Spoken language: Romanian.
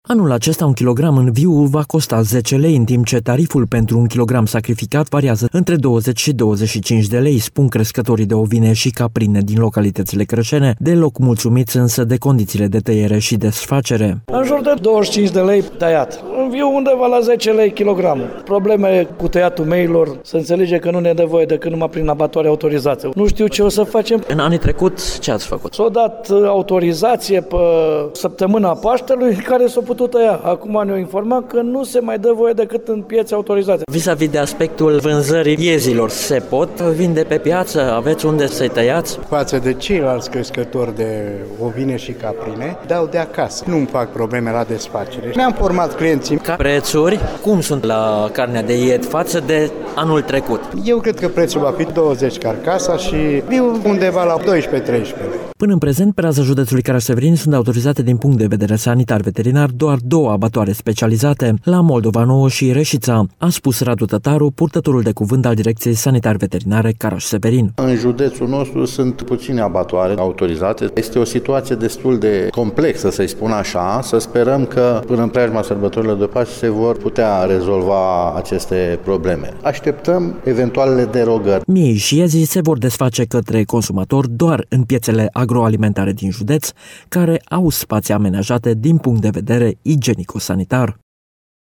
Anul acesta un kilogram în viu va costa 10 lei, în timp ce tariful pentru un kilogram sacrificat variază între 20 și 25 de lei, spun crescătorii de ovine și caprine din localitățile crășene, deloc mulțumiți însă de condițiile de tăiere și desfacere. În jur de 25 de lei tăiat, în viu undeva la 10 lei kilogramul. Probleme cu tăiatul meilor, să înțelege că nu ne dă voie decât numai prin abatoare autorizate. Nu știu ce o să facem. În anii trecut, ce ați făcut? S-a dat autorizație pe săptămâna Paștelui care s-a putut tăia. Acum ne-au informat că nu se mai dă voie decât în piețe autorizate. Vis-a-vis de aspectul vânzării iezilor, se pot vinde pe piață? Aveți unde să-i tăiați? Față de ceilalți crescători de ovine și caprine, dau de acasă. Nu-mi fac probleme la desfacere. Ne-am format clienții. Ca prețuri, cum sunt la carnea de ied față de anul trecut? Eu cred că prețul va fi 20 carcasa și viu undeva la 12-13. Până în prezent, pe raza județului Caraș-Severin sunt autorizate din punct de vedere sanitar-veterinar doar 2 abatoare specializate, la Moldova Nouă și Reșița, a spus Radu Tătaru, purtătorul de cuvânt al Direcției Sanitar-Veterinare Caraș-Severin. În județul nostru sunt puține abatoare autorizate. Este o situație destul de complexă, să-i spun așa. Să sperăm că până în preajma sărbătorilor de Paște se vor putea rezolva aceste probleme. Așteptăm eventualele derogări. Miei și iezii se vor desface către consumatori doar în piețele agroalimentare din județ, care au spații amenajate din punct de vedere igienico-sanitar.